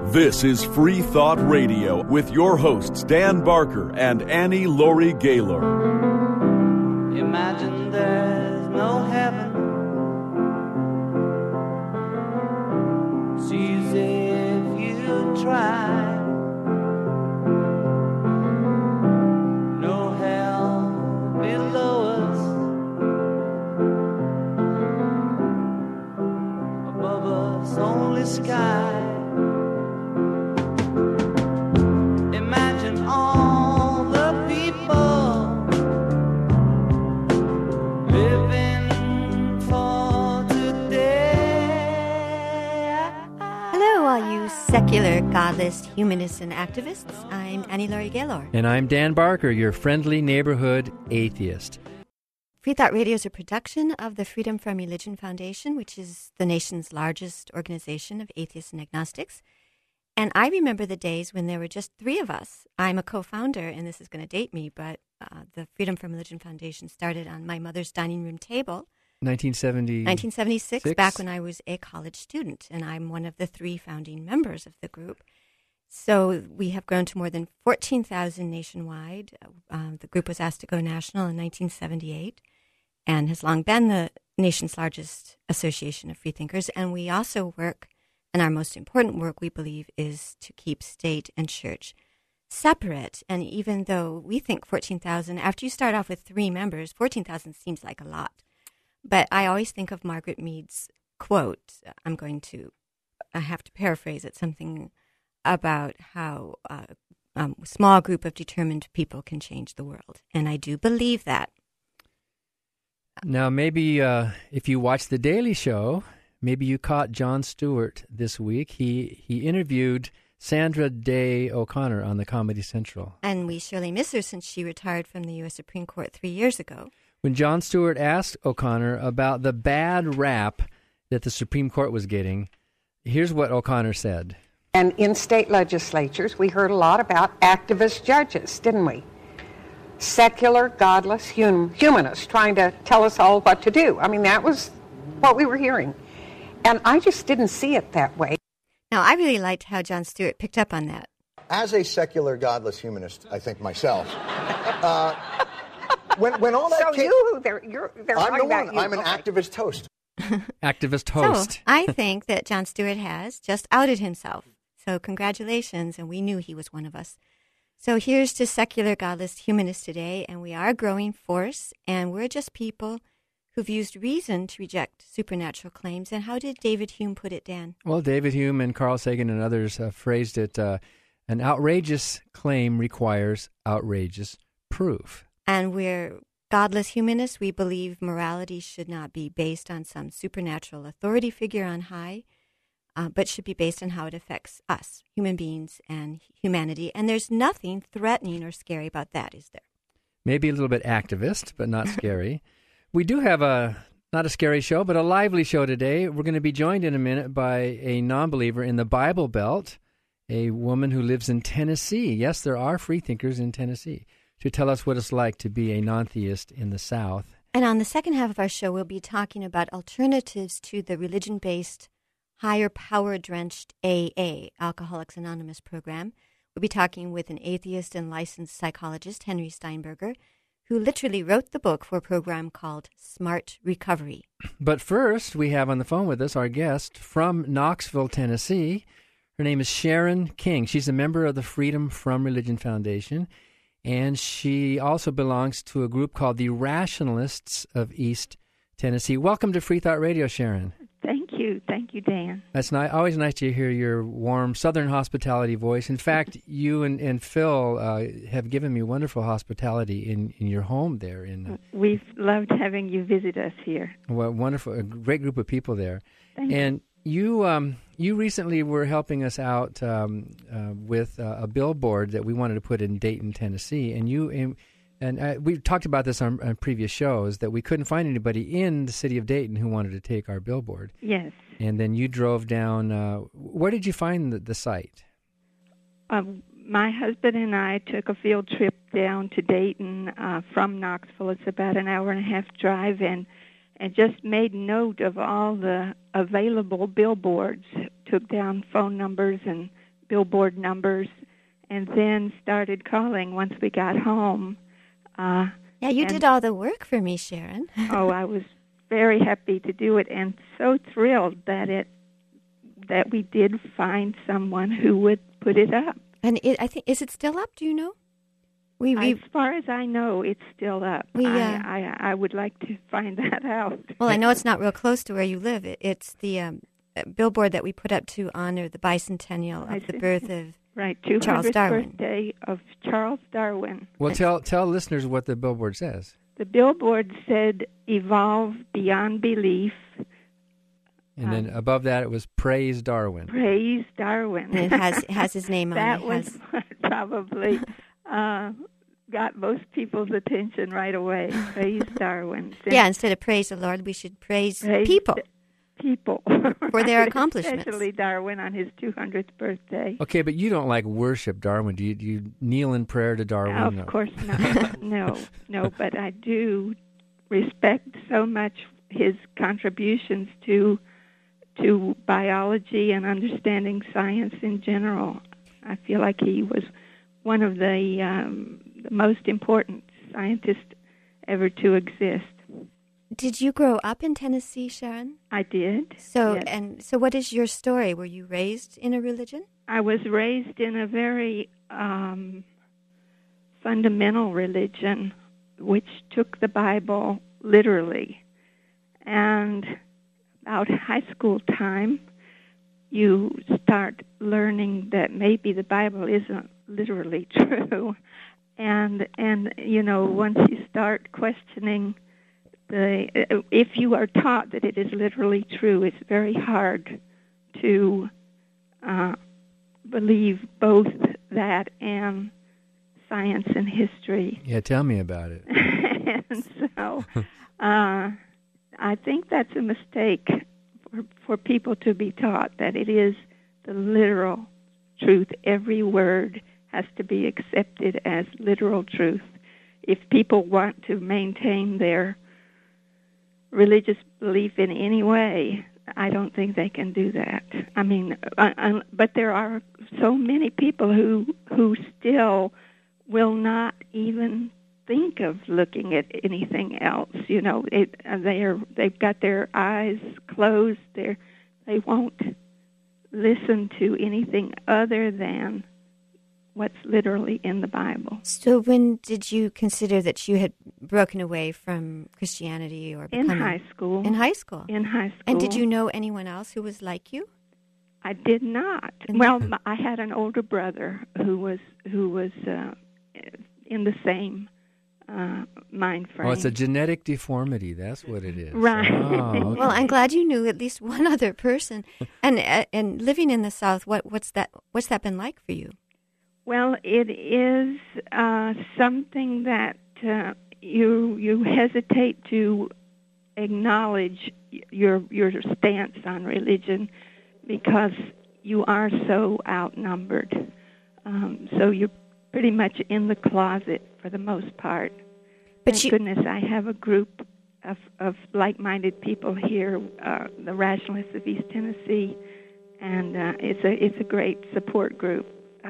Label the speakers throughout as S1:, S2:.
S1: This is Free Thought Radio with your hosts Dan Barker and Annie Laurie Gaylor.
S2: Imagine there's no heaven. It's easy if you try. No hell below us. Above us only sky. Imagine all the people living for today.
S3: Hello, all you secular, godless, humanists, and activists. I'm Annie Laurie Gaylor.
S4: And I'm Dan Barker, your friendly neighborhood atheist.
S3: Free Thought Radio is a production of the Freedom from Religion Foundation, which is the nation's largest organization of atheists and agnostics. And I remember the days when there were just three of us. I'm a co-founder, and this is going to date me, but the Freedom from Religion Foundation started on my mother's dining room table. 1976, back when I was a college student, and I'm one of the three founding members of the group. So we have grown to more than 14,000 nationwide. The group was asked to go national in 1978 and has long been the nation's largest association of freethinkers. And we also work, and our most important work, we believe, is to keep state and church separate. And even though we think 14,000, after you start off with three members, 14,000 seems like a lot. But I always think of Margaret Mead's quote. I have to paraphrase it, something about how a small group of determined people can change the world. And I do believe that.
S4: Now, maybe if you watch The Daily Show, maybe you caught Jon Stewart this week. He interviewed Sandra Day O'Connor on the Comedy Central.
S3: And we surely miss her since she retired from the U.S. Supreme Court 3 years ago.
S4: When Jon Stewart asked O'Connor about the bad rap that the Supreme Court was getting, here's what O'Connor said.
S5: And in state legislatures, we heard a lot about activist judges, didn't we? Secular, godless humanists trying to tell us all what to do. I mean, that was what we were hearing. And I just didn't see it that way.
S3: Now, I really liked how Jon Stewart picked up on that.
S6: As a secular, godless humanist, I think myself, when all that came...
S5: So they're
S6: I'm the
S5: about
S6: one.
S5: you.
S6: I'm an activist host.
S4: Activist host.
S3: So I think that Jon Stewart has just outed himself. So congratulations, and we knew he was one of us. So here's to secular, godless humanists today, and we are a growing force, and we're just people who've used reason to reject supernatural claims. And how did David Hume put it, Dan?
S4: Well, David Hume and Carl Sagan and others phrased it, an outrageous claim requires outrageous proof.
S3: And we're godless humanists. We believe morality should not be based on some supernatural authority figure on high, but should be based on how it affects us, human beings and humanity. And there's nothing threatening or scary about that, is there?
S4: Maybe a little bit activist, but not scary. We do have not a scary show, but a lively show today. We're going to be joined in a minute by a non-believer in the Bible Belt, a woman who lives in Tennessee. Yes, there are freethinkers in Tennessee, to tell us what it's like to be a non-theist in the South.
S3: And on the second half of our show, we'll be talking about alternatives to the religion-based, higher power-drenched AA, Alcoholics Anonymous program. We'll be talking with an atheist and licensed psychologist, Henry Steinberger, who literally wrote the book for a program called Smart Recovery.
S4: But first, we have on the phone with us our guest from Knoxville, Tennessee. Her name is Sharon King. She's a member of the Freedom from Religion Foundation, and she also belongs to a group called the Rationalists of East Tennessee. Welcome to Free Thought Radio, Sharon.
S7: Thank you. Thank you, Dan.
S4: That's always nice to hear your warm Southern hospitality voice. In fact, you and Phil have given me wonderful hospitality in your home there.
S7: We've loved having you visit us here.
S4: Well, wonderful. A great group of people there.
S7: Thank
S4: you. You recently were helping us out with a billboard that we wanted to put in Dayton, Tennessee, and we talked about this on previous shows, that we couldn't find anybody in the city of Dayton who wanted to take our billboard.
S7: Yes.
S4: And then you drove down. Where did you find the site?
S7: My husband and I took a field trip down to Dayton from Knoxville. It's about an hour and a half drive, and just made note of all the available billboards, took down phone numbers and billboard numbers, and then started calling once we got home.
S3: Yeah, you did all the work for me, Sharon.
S7: Oh, I was very happy to do it, and so thrilled that we did find someone who would put it up.
S3: And I think, is it still up? Do you know?
S7: As far as I know, it's still up. I would like to find that out.
S3: Well, I know it's not real close to where you live. It's the billboard that we put up to honor the bicentennial of the birth of Charles
S7: 200th
S3: Darwin.
S7: birthday of Charles Darwin.
S4: Well, tell listeners what the billboard says.
S7: The billboard said, "Evolve beyond belief."
S4: And then above that, it was "Praise Darwin."
S7: Praise Darwin.
S3: And it has his name on it.
S7: That was what probably got most people's attention right away. Praise Darwin.
S3: Yeah, instead of praise the Lord, we should praise people.
S7: People.
S3: For their accomplishments.
S7: Especially Darwin on his 200th birthday.
S4: Okay, but you don't worship Darwin. Do you kneel in prayer to Darwin?
S7: Of course not. No, but I do respect so much his contributions to biology and understanding science in general. I feel like he was one of the most important scientists ever to exist.
S3: Did you grow up in Tennessee, Sharon?
S7: I did.
S3: So,
S7: yes.
S3: So what is your story? Were you raised in a religion?
S7: I was raised in a very fundamental religion, which took the Bible literally. And about high school time, you start learning that maybe the Bible isn't literally true. And once you start questioning if you are taught that it is literally true, it's very hard to believe both that and science and history.
S4: Yeah, tell me about it.
S7: And so I think that's a mistake for people to be taught that it is the literal truth. Every word has to be accepted as literal truth. If people want to maintain their religious belief in any way, I don't think they can do that. I mean, but there are so many people who still will not even think of looking at anything else. They've got their eyes closed. They won't listen to anything other than what's literally in the Bible.
S3: So when did you consider that you had broken away from Christianity or becoming...
S7: In high school.
S3: In high school?
S7: In high school.
S3: And did you know anyone else who was like you?
S7: I did not. Well, I had an older brother who was in the same mind frame.
S4: Oh, it's a genetic deformity. That's what it is.
S7: Right.
S4: Oh, okay.
S3: Well, I'm glad you knew at least one other person. And living in the South, what's that been like for you?
S7: Well, it is something that you hesitate to acknowledge your stance on religion because you are so outnumbered. So you're pretty much in the closet for the most part.
S3: But
S7: Thank goodness I have a group of like-minded people here, the Rationalists of East Tennessee, and it's a great support group.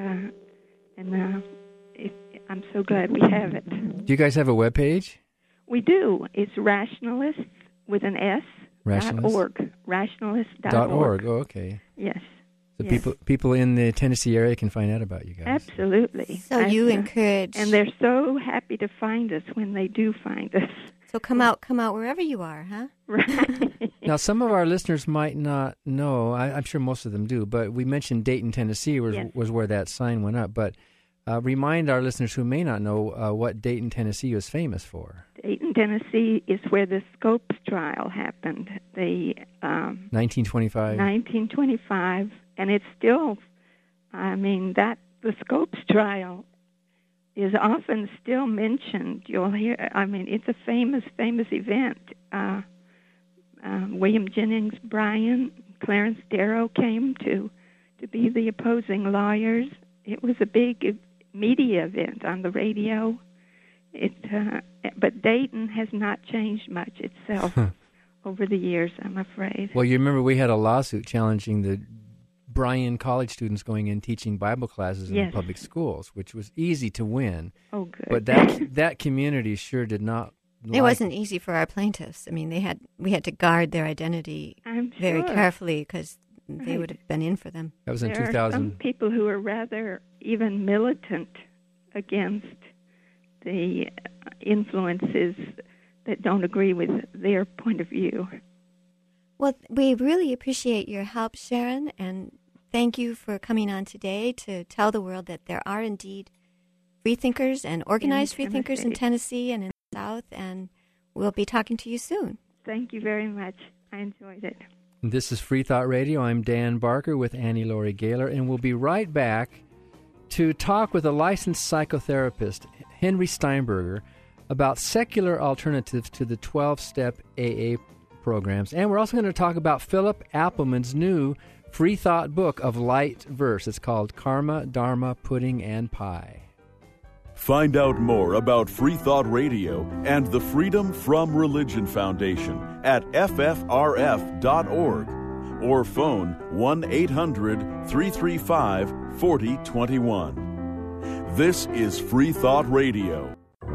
S7: I'm so glad we have it.
S4: Do you guys have a webpage?
S7: We do. It's Rationalists with an S. .org. Rationalists.org.
S4: Oh, okay.
S7: Yes.
S4: So
S7: yes.
S4: people in the Tennessee area can find out about you guys.
S7: Absolutely.
S3: So you encourage...
S7: And they're so happy to find us when they do find us.
S3: So come out wherever you are, huh?
S7: Right.
S4: Now, some of our listeners might not know, I'm sure most of them do, but we mentioned Dayton, Tennessee was where that sign went up. But remind our listeners who may not know what Dayton, Tennessee was famous for.
S7: Dayton, Tennessee is where the Scopes trial happened.
S4: 1925.
S7: 1925. And it's still, the Scopes trial is often still mentioned. You'll hear, it's a famous event. William Jennings Bryan, Clarence Darrow came to be the opposing lawyers. It was a big media event on the radio. But Dayton has not changed much itself over the years, I'm afraid.
S4: Well, you remember we had a lawsuit challenging the Bryan college students going in teaching Bible classes in
S7: Yes.
S4: public schools, which was easy to win.
S7: Oh, good.
S4: But that community sure did not.
S3: It wasn't easy for our plaintiffs. I mean, we had to guard their identity
S7: I'm
S3: very
S7: sure.
S3: carefully because they
S7: Right.
S3: would have been in for them.
S4: That was in
S7: There are
S4: 2000.
S7: some people who are rather even militant against the influences that don't agree with their point of view.
S3: Well, we really appreciate your help, Sharon, and thank you for coming on today to tell the world that there are indeed freethinkers and organized freethinkers in Tennessee and in the South, and we'll be talking to you soon.
S7: Thank you very much. I enjoyed it.
S4: This is Free Thought Radio. I'm Dan Barker with Annie Laurie Gaylor, and we'll be right back to talk with a licensed psychotherapist, Henry Steinberger, about secular alternatives to the 12-step AA programs. And we're also going to talk about Philip Appleman's new free thought book of light verse. It's called Karma, Dharma, Pudding, and Pie.
S1: Find out more about Free Thought Radio and the Freedom From Religion Foundation at ffrf.org or phone 1-800-335-4021. This is Free Thought Radio.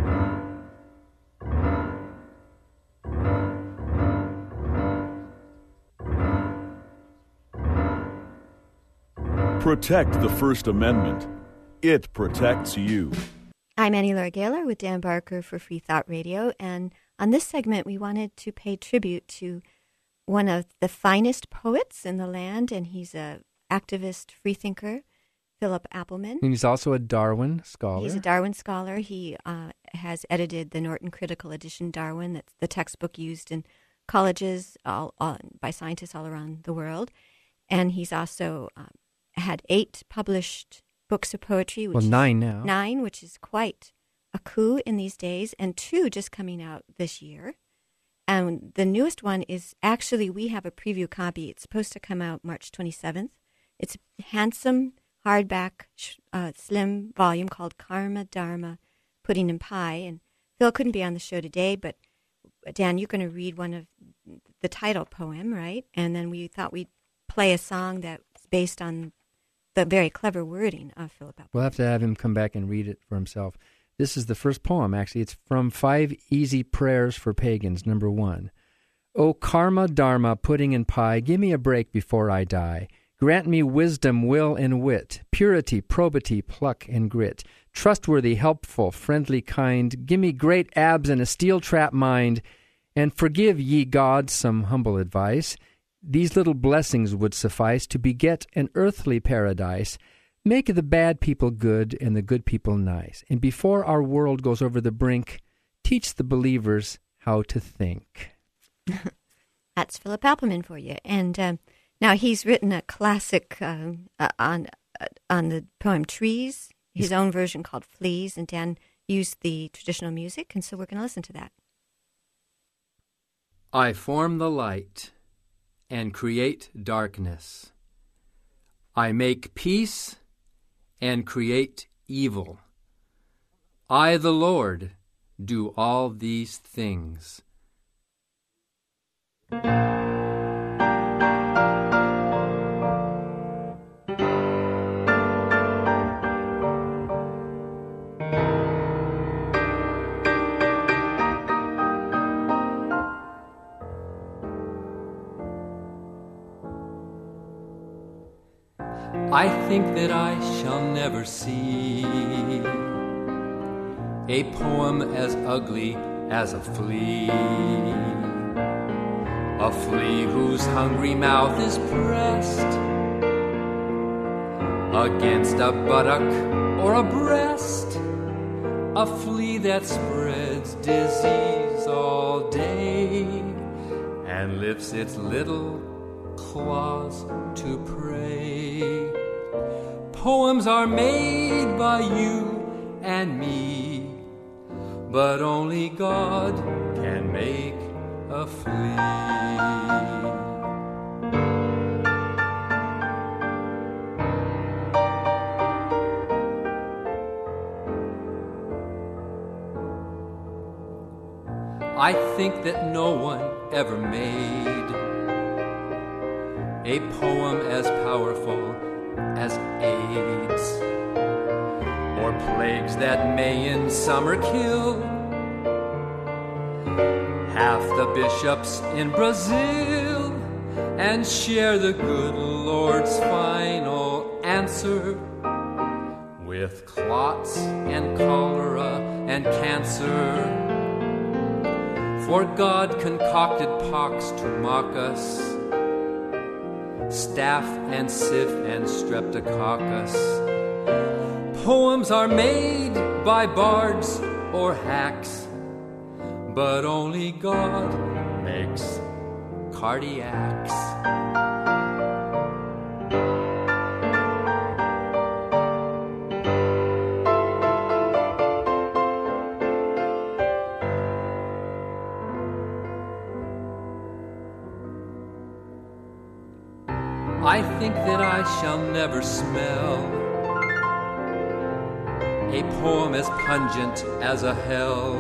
S1: Protect the First Amendment. It protects you.
S3: I'm Annie Laurie Gaylor with Dan Barker for Free Thought Radio, and on this segment we wanted to pay tribute to one of the finest poets in the land, and he's an activist freethinker, Philip Appleman.
S4: And he's also a Darwin scholar.
S3: He's a Darwin scholar. He has edited the Norton Critical Edition Darwin, that's the textbook used in colleges by scientists all around the world, and he's also had 8 published books of poetry. Which
S4: 9 now.
S3: 9, which is quite a coup in these days, and 2 just coming out this year. And the newest one is actually, we have a preview copy. It's supposed to come out March 27th. It's a handsome hardback, slim volume called Karma, Dharma, Pudding, and Pie. And Phil couldn't be on the show today, but Dan, you're going to read one of the title poem, right? And then we thought we'd play a song that's based on the very clever wording of Philip Appleman.
S4: We'll have to have him come back and read it for himself. This is the first poem, actually. It's from 5 Easy Prayers for Pagans, number 1. O Karma, Dharma, Pudding, and Pie, give me a break before I die. Grant me wisdom, will, and wit, purity, probity, pluck, and grit, trustworthy, helpful, friendly, kind. Give me great abs and a steel-trap mind, and forgive, ye gods, some humble advice. These little blessings would suffice to beget an earthly paradise. Make the bad people good and the good people nice. And before our world goes over the brink, teach the believers how to think.
S3: That's Philip Appleman for you. And now he's written a classic on the poem Trees, his own version called Fleas, and Dan used the traditional music, and so we're going to listen to that.
S4: I form the light and create darkness. I make peace and create evil. I, the Lord, do all these things. I think that I shall never see a poem as ugly as a flea whose hungry mouth is pressed against a buttock or a breast, a flea that spreads disease all day and lifts its little claws to prey. Poems are made by you and me, but only God can make a flea. I think that no one ever made
S8: a poem as powerful as AIDS, or plagues that may in summer kill half the bishops in Brazil, and share the good Lord's final answer with clots and cholera and cancer. For God concocted pox to mock us, staph and siph and streptococcus. Poems are made by bards or hacks, but only God makes cardiacs. I think that I shall never smell a poem as pungent as a hell,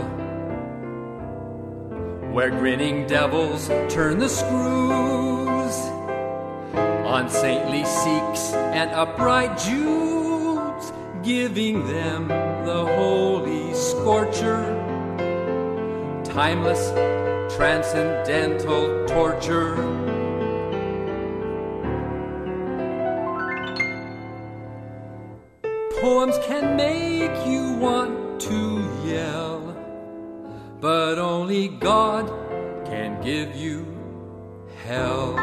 S8: where grinning devils turn the screws on saintly Sikhs and upright Jews, giving them the holy scorcher, timeless, transcendental torture. Poems can make you want to yell, but only God can give you hell.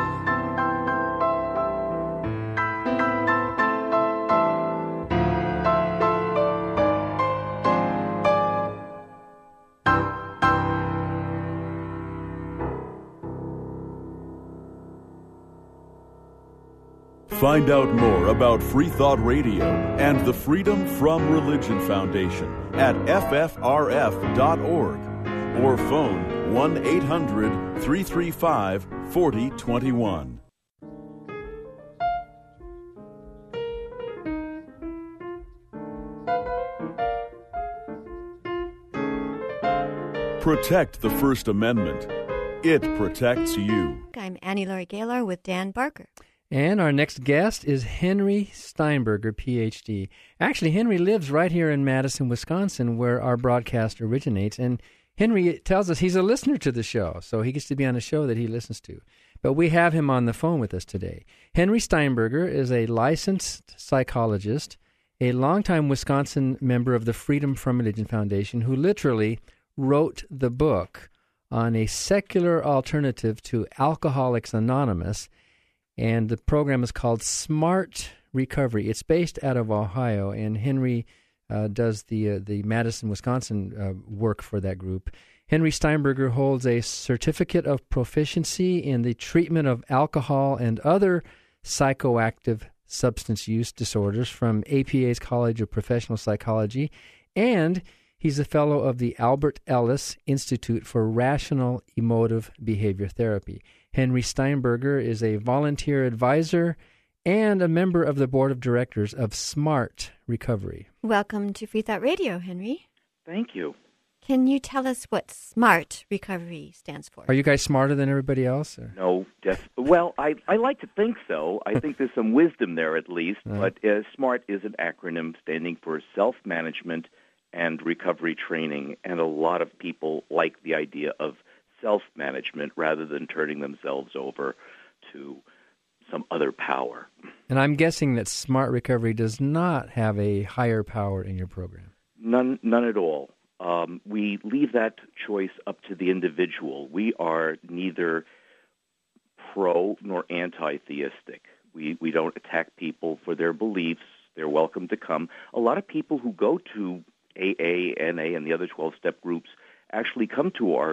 S1: Find out more about Free Thought Radio and the Freedom from Religion Foundation at ffrf.org or phone 1-800-335-4021. Protect the First Amendment. It protects you.
S3: I'm Annie Laurie Gaylor with Dan Barker.
S4: And our next guest is Henry Steinberger, Ph.D. Actually, Henry lives right here in Madison, Wisconsin, where our broadcast originates. And Henry tells us he's a listener to the show, so he gets to be on a show that he listens to. But we have him on the phone with us today. Henry Steinberger is a licensed psychologist, a longtime Wisconsin member of the Freedom from Religion Foundation, who literally wrote the book on a secular alternative to Alcoholics Anonymous. And the program is called Smart Recovery. It's based out of Ohio, and Henry does the Madison, Wisconsin work for that group. Henry Steinberger holds a certificate of proficiency in the treatment of alcohol and other psychoactive substance use disorders from APA's College of Professional Psychology, and he's a fellow of the Albert Ellis Institute for Rational Emotive Behavior Therapy. Henry Steinberger is a volunteer advisor and a member of the board of directors of Smart Recovery.
S3: Welcome to Free Thought Radio, Henry.
S9: Thank you.
S3: Can you tell us what Smart Recovery stands for?
S4: Are you guys smarter than everybody else? Or?
S9: No, well, I like to think so. I think there's some wisdom there at least, but SMART is an acronym standing for Self-Management and Recovery Training, and a lot of people like the idea of self-management rather than turning themselves over to some other power.
S4: And I'm guessing that Smart Recovery does not have a higher power in your program.
S9: None at all. We leave that choice up to the individual. We are neither pro nor anti-theistic. We don't attack people for their beliefs. They're welcome to come. A lot of people who go to AA, NA, and the other 12-step groups actually come to our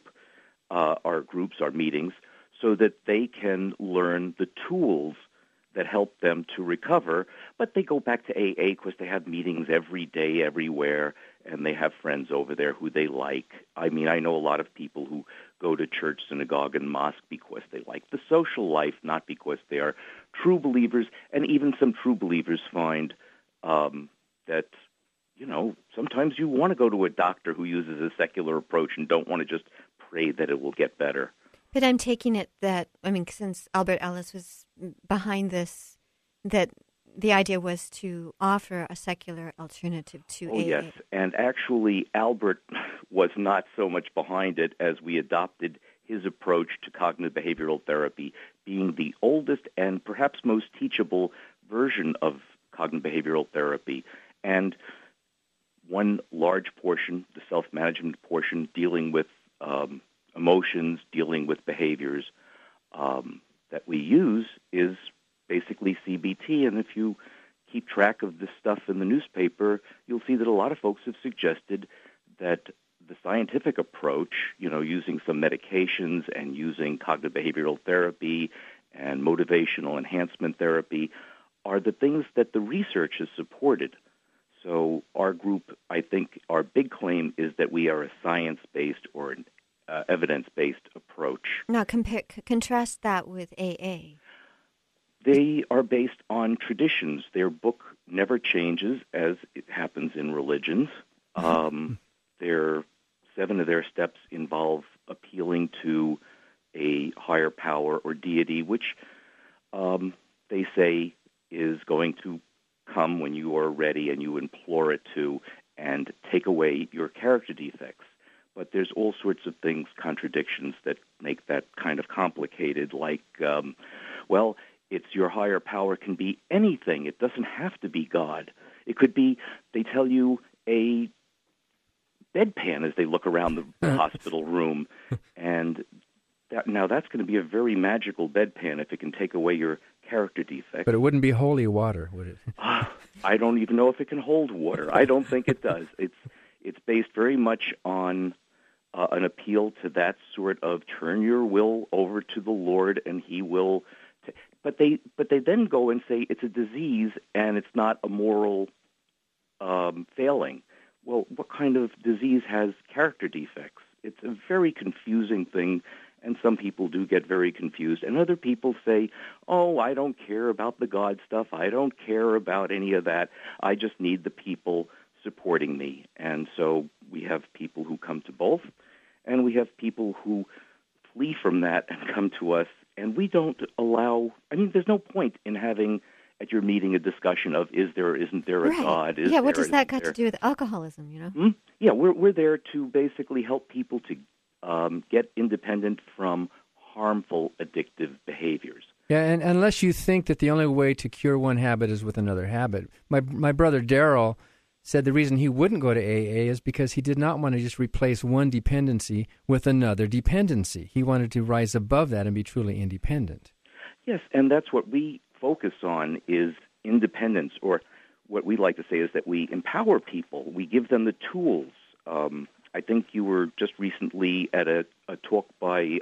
S9: meetings, so that they can learn the tools that help them to recover. But they go back to AA because they have meetings every day, everywhere, and they have friends over there who they like. I mean, I know a lot of people who go to church, synagogue, and mosque because they like the social life, not because they are true believers. And even some true believers find that, you know, sometimes you want to go to a doctor who uses a secular approach and don't want to just pray that it will get better.
S3: But I'm taking it that, since Albert Ellis was behind this, that the idea was to offer a secular alternative to AA.
S9: Yes, and actually Albert was not so much behind it as we adopted his approach to cognitive behavioral therapy, being the oldest and perhaps most teachable version of cognitive behavioral therapy. And one large portion, the self-management portion, dealing with emotions, dealing with behaviors that we use is basically CBT. And if you keep track of this stuff in the newspaper, you'll see that a lot of folks have suggested that the scientific approach, using some medications and using cognitive behavioral therapy and motivational enhancement therapy, are the things that the research has supported. So our group, I think, our big claim is that we are a science-based or an evidence-based approach.
S3: Now, contrast that with AA.
S9: They are based on traditions. Their book never changes, as it happens in religions. 7 of their steps involve appealing to a higher power or deity, which they say is going to come when you are ready and you implore it to, and take away your character defects. But there's all sorts of things, contradictions, that make that kind of complicated, like, it's your higher power can be anything. It doesn't have to be God. It could be, they tell you, a bedpan as they look around the hospital room. And that's going to be a very magical bedpan if it can take away your character defect.
S4: But it wouldn't be holy water, would it?
S9: I don't even know if it can hold water. I don't think it does. It's based very much on an appeal to that sort of turn your will over to the Lord and He will. But they then go and say it's a disease and it's not a moral failing. Well, what kind of disease has character defects? It's a very confusing thing, and some people do get very confused. And other people say, oh, I don't care about the God stuff. I don't care about any of that. I just need the people supporting me. And so we have people who come to both, and we have people who flee from that and come to us. And we don't allow, there's no point in having at your meeting a discussion of is there or isn't there a God?
S3: What does that got to do with alcoholism,
S9: Yeah, we're there to basically help people to get independent from harmful addictive behaviors.
S4: Yeah, and unless you think that the only way to cure one habit is with another habit. My brother Daryl said the reason he wouldn't go to AA is because he did not want to just replace one dependency with another dependency. He wanted to rise above that and be truly independent.
S9: Yes, and that's what we focus on is independence, or what we like to say is that we empower people. We give them the tools. I think you were just recently at a talk by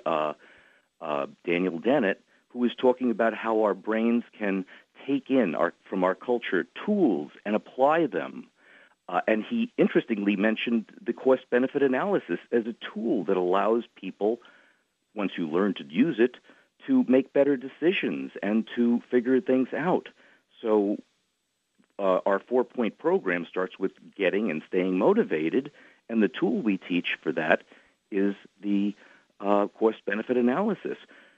S9: Daniel Dennett, who was talking about how our brains can take in from our culture tools and apply them. And he interestingly mentioned the cost-benefit analysis as a tool that allows people, once you learn to use it, to make better decisions and to figure things out. So our 4-point program starts with getting and staying motivated, and the tool we teach for that is the cost-benefit analysis.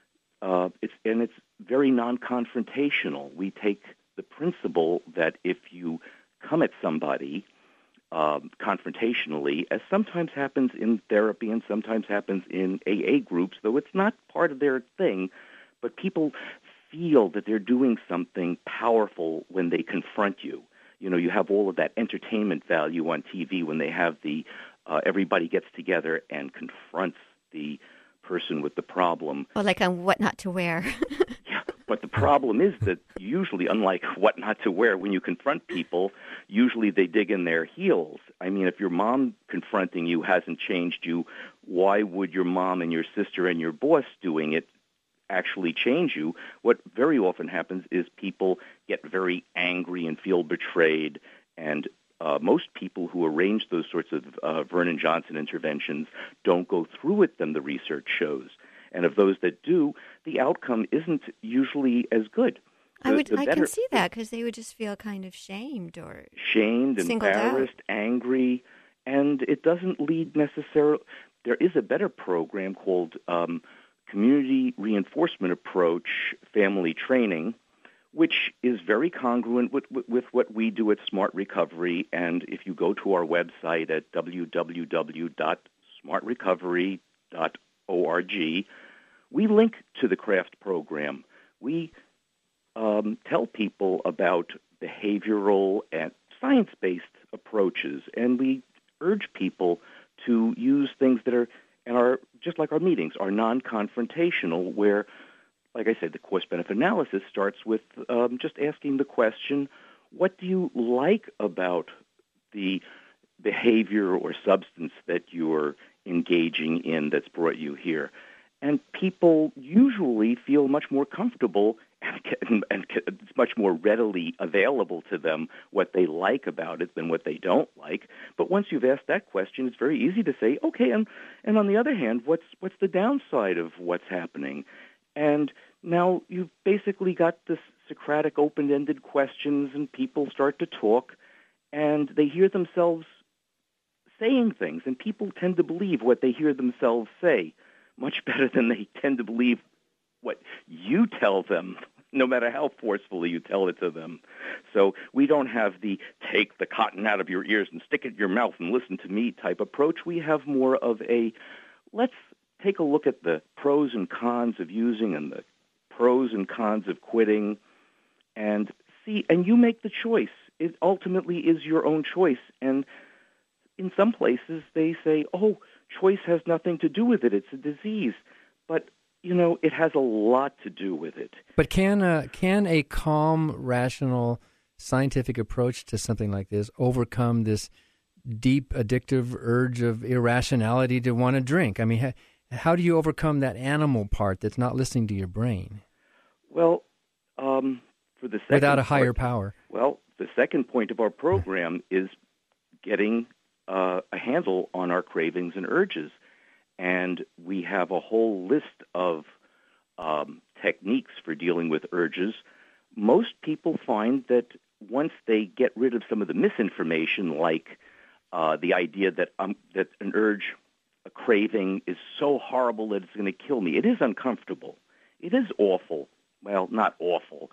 S9: It's very non-confrontational. We take the principle that if you come at somebody confrontationally, as sometimes happens in therapy and sometimes happens in AA groups, though it's not part of their thing, but people feel that they're doing something powerful when they confront you. You have all of that entertainment value on TV when they have the everybody gets together and confronts the person with the problem.
S3: Or like on What Not to Wear.
S9: Yeah, but the problem is that usually, unlike What Not to Wear, when you confront people, usually they dig in their heels. If your mom confronting you hasn't changed you, why would your mom and your sister and your boss doing it actually change you? What very often happens is people get very angry and feel betrayed, and most people who arrange those sorts of Vernon Johnson interventions don't go through with them, the research shows. And of those that do, the outcome isn't usually as good.
S3: I can see that, because they would just feel kind of shamed,
S9: embarrassed, angry, and it doesn't lead necessarily. There is a better program called community reinforcement approach, family training, which is very congruent with what we do at Smart Recovery. And if you go to our website at www.smartrecovery.org, we link to the CRAFT program. We tell people about behavioral and science-based approaches, and we urge people to use things that are, and are just like our meetings, are non-confrontational, where, like I said, the cost-benefit analysis starts with just asking the question, what do you like about the behavior or substance that you're engaging in that's brought you here? And people usually feel much more comfortable and it's much more readily available to them what they like about it than what they don't like. But once you've asked that question, it's very easy to say, okay, and on the other hand, what's the downside of what's happening? And now you've basically got this Socratic open-ended questions, and people start to talk, and they hear themselves saying things, and people tend to believe what they hear themselves say much better than they tend to believe what you tell them, no matter how forcefully you tell it to them. So we don't have the take the cotton out of your ears and stick it in your mouth and listen to me type approach. We have more of a, let's take a look at the pros and cons of using and the pros and cons of quitting, and see, and you make the choice. It ultimately is your own choice. And in some places they say, oh, choice has nothing to do with it. It's a disease. But, it has a lot to do with it.
S4: But can a calm, rational, scientific approach to something like this overcome this deep, addictive urge of irrationality to want to drink? I mean, how do you overcome that animal part that's not listening to your brain?
S9: Well, for the second
S4: without a higher power.
S9: Well, the second point of our program is getting a handle on our cravings and urges. And we have a whole list of techniques for dealing with urges. Most people find that once they get rid of some of the misinformation, like the idea that that an urge, a craving, is so horrible that it's going to kill me. It is uncomfortable. It is awful. Well, not awful.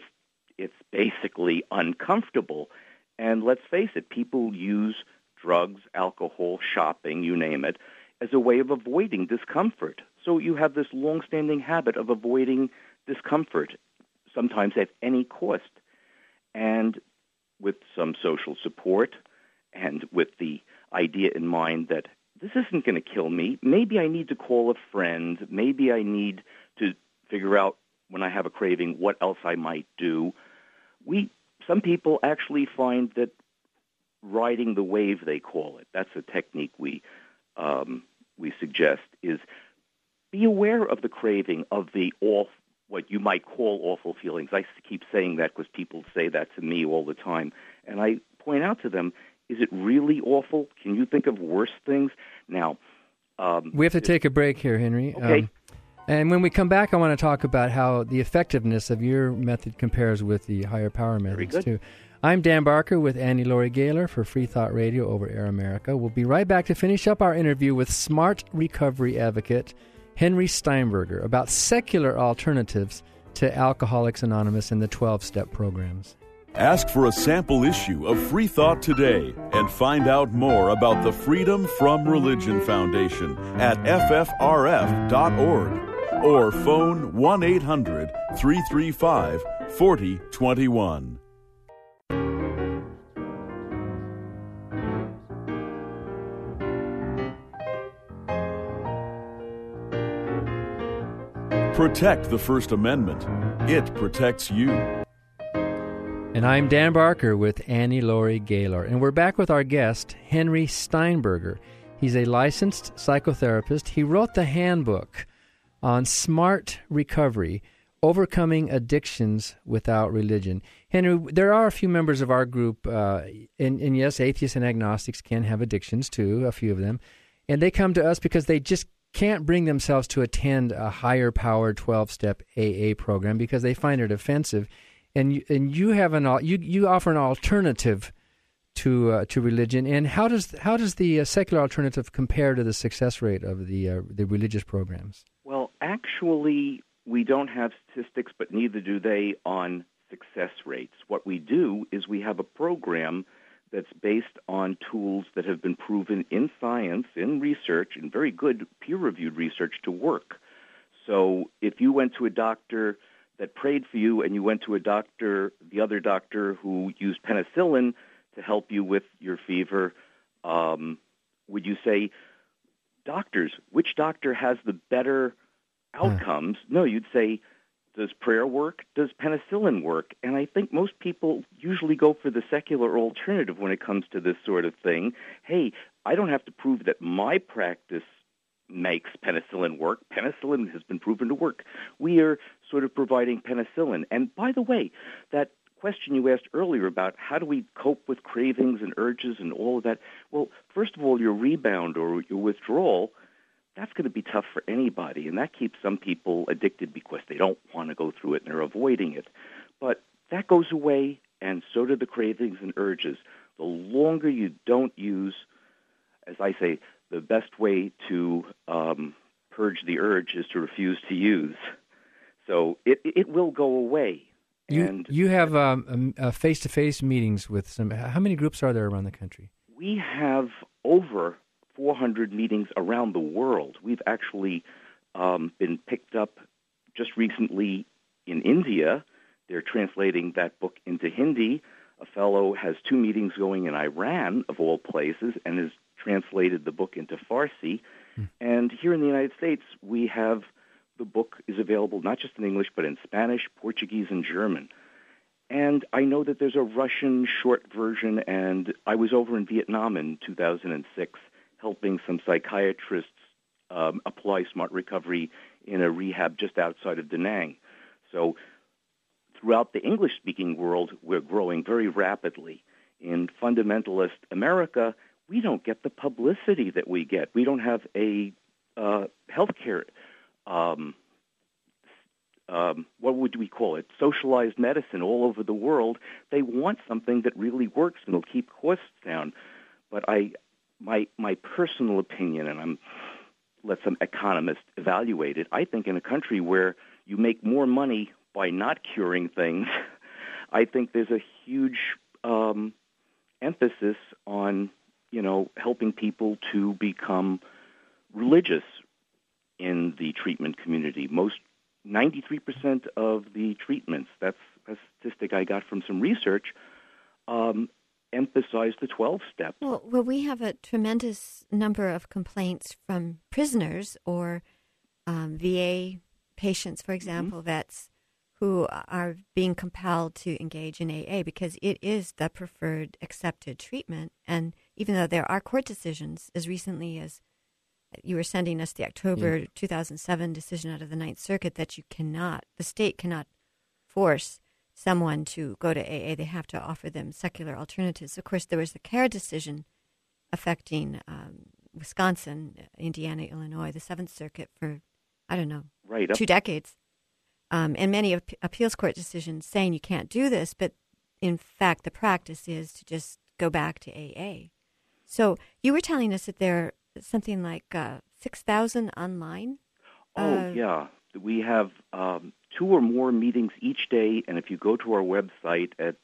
S9: It's basically uncomfortable. And let's face it, people use drugs, alcohol, shopping, you name it, as a way of avoiding discomfort. So you have this long-standing habit of avoiding discomfort, sometimes at any cost. And with some social support and with the idea in mind that this isn't going to kill me, maybe I need to call a friend, maybe I need to figure out when I have a craving what else I might do. Some people actually find that riding the wave, they call it, that's a technique we suggest, is be aware of the craving, of the what you might call awful feelings. I keep saying that because people say that to me all the time. And I point out to them, is it really awful? Can you think of worse things? Now,
S4: we have to take a break here, Henry.
S9: Okay.
S4: And when we come back, I want to talk about how the effectiveness of your method compares with the higher power methods, too. I'm Dan Barker with Annie Laurie Gaylor for Free Thought Radio over Air America. We'll be right back to finish up our interview with Smart Recovery advocate Henry Steinberger about secular alternatives to Alcoholics Anonymous and the 12-step programs.
S1: Ask for a sample issue of Free Thought today and find out more about the Freedom from Religion Foundation at ffrf.org or phone 1-800-335-4021. Protect the First Amendment. It protects you.
S4: And I'm Dan Barker with Annie Laurie Gaylor, and we're back with our guest, Henry Steinberger. He's a licensed psychotherapist. He wrote the handbook on Smart Recovery, Overcoming Addictions Without Religion. Henry, there are a few members of our group, and yes, atheists and agnostics can have addictions too, a few of them, and they come to us because they just can't bring themselves to attend a higher-powered 12-step AA program because they find it offensive. And you have you offer an alternative to religion. And how does the secular alternative compare to the success rate of the religious programs?
S9: Well, Actually, we don't have statistics, but neither do they on success rates. What we do is we have a program that's based on tools that have been proven in science, in research, in very good peer-reviewed research to work. So if you went to a doctor that prayed for you and you went to the other doctor who used penicillin to help you with your fever, would you say, doctors, which doctor has the better outcomes? No, you'd say, does prayer work? Does penicillin work? And I think most people usually go for the secular alternative when it comes to this sort of thing. Hey, I don't have to prove that my practice makes penicillin work. Penicillin has been proven to work. We are sort of providing penicillin. And by the way, that question you asked earlier about how do we cope with cravings and urges and all of that, well, first of all, your rebound or your withdrawal, that's going to be tough for anybody, and that keeps some people addicted because they don't want to go through it and they're avoiding it. But that goes away, and so do the cravings and urges. The longer you don't use, as I say, the best way to purge the urge is to refuse to use. So it will go away.
S4: You have face-to-face meetings with some. How many groups are there around the country?
S9: We have over 400 meetings around the world. We've actually been picked up just recently in India. They're translating that book into Hindi. A fellow has 2 meetings going in Iran, of all places, and has translated the book into Farsi. And here in the United States, we have the book is available not just in English, but in Spanish, Portuguese, and German. And I know that there's a Russian short version, and I was over in Vietnam in 2006 helping some psychiatrists apply smart recovery in a rehab just outside of Da Nang. So throughout the English-speaking world, we're growing very rapidly. In fundamentalist America, we don't get the publicity that we get. We don't have a healthcare, what would we call it, socialized medicine all over the world. They want something that really works and will keep costs down. But my personal opinion, and I'm let some economists evaluate it, I think in a country where you make more money by not curing things, I think there's a huge emphasis on, helping people to become religious in the treatment community. 93% of the treatments, that's a statistic I got from some research, emphasize the 12 steps.
S3: Well, we have a tremendous number of complaints from prisoners or VA patients, for example, vets who are being compelled to engage in AA because it is the preferred accepted treatment. And even though there are court decisions as recently as you were sending us the October 2007 decision out of the Ninth Circuit that the state cannot force someone to go to AA. They have to offer them secular alternatives. Of course, there was the CARE decision affecting Wisconsin, Indiana, Illinois, the Seventh Circuit for, 2 decades. And many appeals court decisions saying you can't do this, but in fact, the practice is to just go back to AA. So you were telling us that there are something like 6,000 online?
S9: Yeah. We have 2 or more meetings each day, and if you go to our website at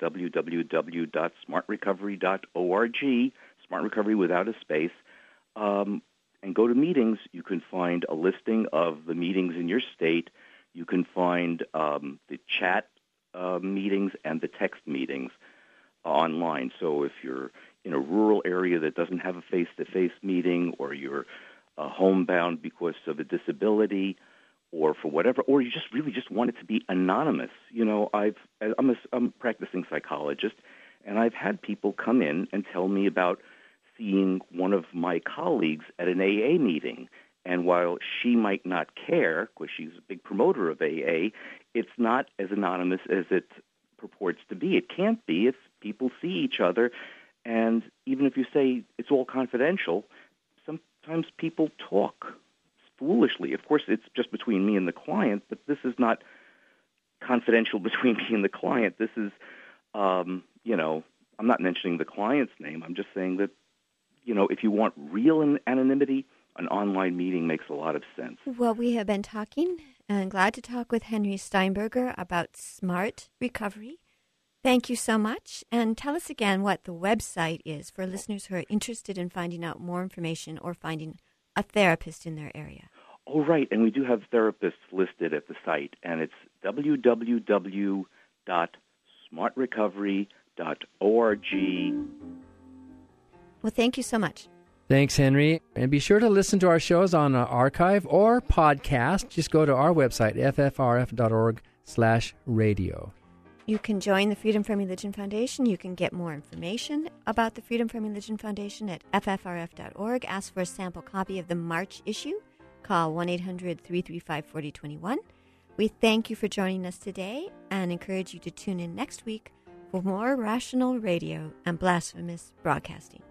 S9: www.smartrecovery.org, Smart Recovery without a space, and go to meetings, you can find a listing of the meetings in your state. You can find the chat meetings and the text meetings online. So if you're in a rural area that doesn't have a face-to-face meeting, or you're homebound because of a disability, or for whatever, or you just really just want it to be anonymous. I'm a practicing psychologist, and I've had people come in and tell me about seeing one of my colleagues at an AA meeting. And while she might not care, because she's a big promoter of AA, it's not as anonymous as it purports to be. It can't be if people see each other. And even if you say it's all confidential, sometimes people talk foolishly. Of course, it's just between me and the client, but this is not confidential between me and the client. This is, I'm not mentioning the client's name. I'm just saying that, if you want real anonymity, an online meeting makes a lot of sense.
S3: Well, we have been talking, and glad to talk with Henry Steinberger about smart recovery. Thank you so much. And tell us again what the website is for listeners who are interested in finding out more information or finding a therapist in their area.
S9: Oh, right. And we do have therapists listed at the site, and it's www.smartrecovery.org.
S3: Well, thank you so much.
S4: Thanks, Henry. And be sure to listen to our shows on archive or podcast. Just go to our website, ffrf.org/radio.
S3: You can join the Freedom From Religion Foundation. You can get more information about the Freedom From Religion Foundation at ffrf.org. Ask for a sample copy of the March issue. Call 1-800-335-4021. We thank you for joining us today and encourage you to tune in next week for more rational radio and blasphemous broadcasting.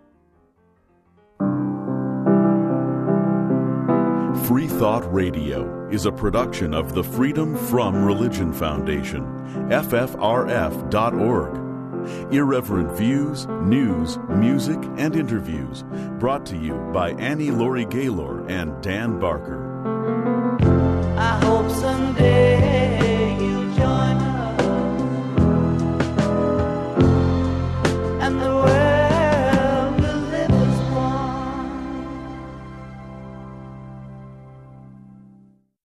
S1: Free Thought Radio is a production of the Freedom From Religion Foundation, ffrf.org. Irreverent views, news, music, and interviews brought to you by Annie Laurie Gaylor and Dan Barker.
S2: I hope someday